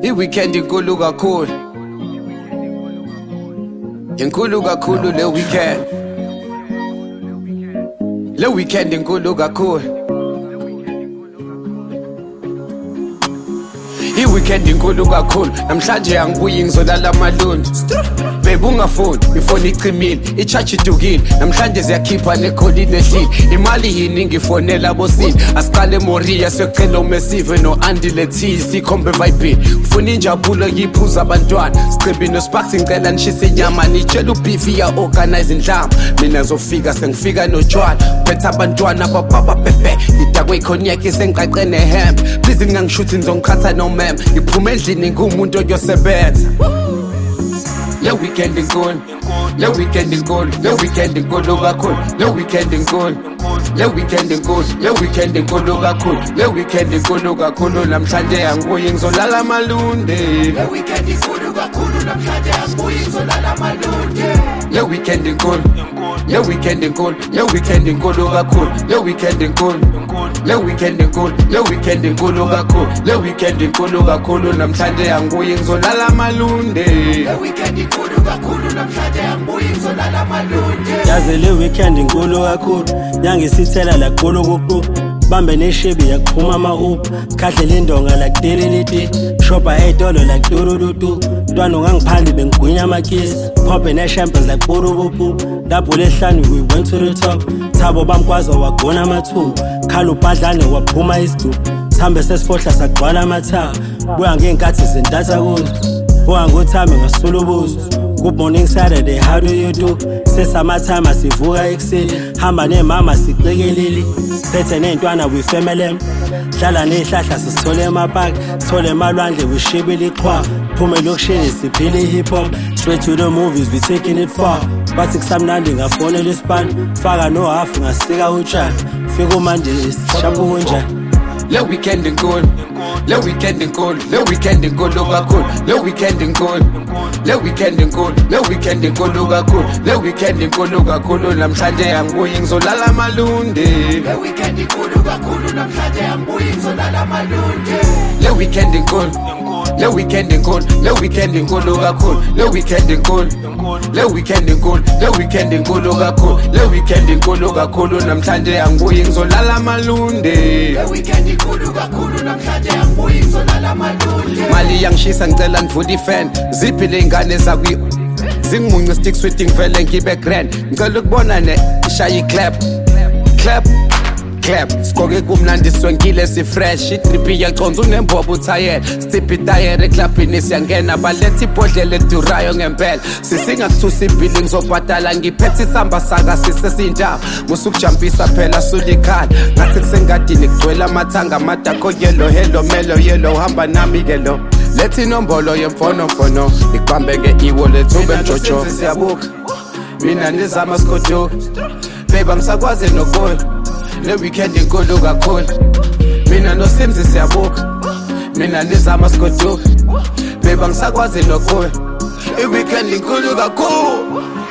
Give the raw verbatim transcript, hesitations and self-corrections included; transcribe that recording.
I-weekend inkulu kakhulu, inkulu kakhulu le weekend, le weekend inkulu kakhulu. I-weekend inkulu kakhulu, namhlanje angibuyi ngizolala amalundi. Babe ungafoni, ifoni icimile, i-charge idukile, namhlanje ziyakhipha nekholini ehlile. Imali yini ngifonela bosini, asiqale Moria siyocela uMesive no-Andy Lethisi ikhombe vibini. Ufuna injabulo yiphuza abantwana, Scribby no-Sparks ngicela nishise inyama, nitshela uBeefy ya-organize indlama. Mina zofika sengifika notshwala, uphethe abantwana abababa pepe, idakwe ikhonyeki sengiqaqe nehembe. Please ngingangishuthi ngizongikhatha nomem, ngiphume endlini ngumuntu oyosebenza. Le weekend inkulu, le weekend inkulu, le weekend inkulu kakhulu, le weekend inkulu, le weekend inkulu, le weekend inkulu kakhulu, le weekend inkulu kakhulu, namhlanje angibuyi ngizolala amalundi. Le weekend inkulu kakhulu, namhlanje angibuyi ngizolala amalundi. Le weekend inkulu, le weekend inkulu, le weekend inkulu kakhulu, le weekend inkulu, le weekend inkulu, le weekend inkulu kakhulu, le weekend inkulu kakhulu, namhlanje angibuyi ngizolala amalundi. Le weekend inkulu kakhulu, namhlanje angibuyi ngizolala amalundi. Yazi le weekend inkulu kakhulu, nyangisithela la gulu kuku, bambe neshibi yakuphuma ama-up, khadlela indonga like dililiti, shopha ey'tolo like turudutu, ntwana ungangiphandi bengigwinya amakisi, phophe ne-champers like purupupu, daphule ehlanu we went to the top, thabo bamkwazi wagona amathumbu, khala ubhadlane waphuma isidubu, sihambe sesifohla sagcwala amathawa, buya ngey'nkathi zintatha kuzo, buya ngothame ngasula ubuzo. Good morning Saturday, how do you do? Sesamathama sivuka ekuseni, hamba nemama sicekelile, phethe ney'ntwana we family, hlala ney'hlahla sisithole emapaki, sithole emalwandle we shibile iqhwa, phume elokishini siphile i-hip hop, straight to the movies we taking it far. Bathi kusamnandi ngafonela isipani, faka nohafu ngasika utshani, fika umanje sishapha kunjani. Le weekend inkulu, le weekend inkulu, le weekend inkulu kakhulu, le weekend inkulu, le weekend inkulu, le weekend inkulu kakhulu, le weekend inkulu kakhulu, namhlanje angibuyi ngizolala amalundi. Le weekend inkulu kakhulu, namhlanje angibuyi ngizolala amalundi. Le weekend inkulu, le weekend inkulu, le weekend inkulu kakhulu, le weekend inkulu, le weekend inkulu, le weekend inkulu kakhulu, le weekend inkulu kakhulu, namhlanje angibuyi ngizolala amalundi. Le weekend inkulu kakhulu, namhlanje angibuyi ngizolala amalundi. Mali yangishisa ngicela nivule ifan, ziphi le ngane zakwi zingimunye stick sweet ngivele ngibe grand, ngicela ukubona ne ishaya clap clap clap, skoke kumnandi swenkile si fresh, itripi yaconza unembobo uthayela, stiphi tayere eclubini siyangena, baletha ibhodlela edurayo ngempela, sisingakuthusa ibhili ngizobhadala, ngiphethe isamba saka sisesinjaba, musukujampisa phela sulikhala, ngathi kusengadini kugcwele amathanga amadakho yellow, hello melo yellow, hamba nami ke lo, lethi inombolo yemfonomfono, ikubambe nge-e-wallet ube mjojo, siyabuka mina nizama sikoduka, babe angisakwazi nokubuya. Le weekend inkulu kakhulu, mina noSimzi siyabuka, mina nizama sikoduka, babe angisakwazi nokubuya. I-weekend inkulu kakhulu.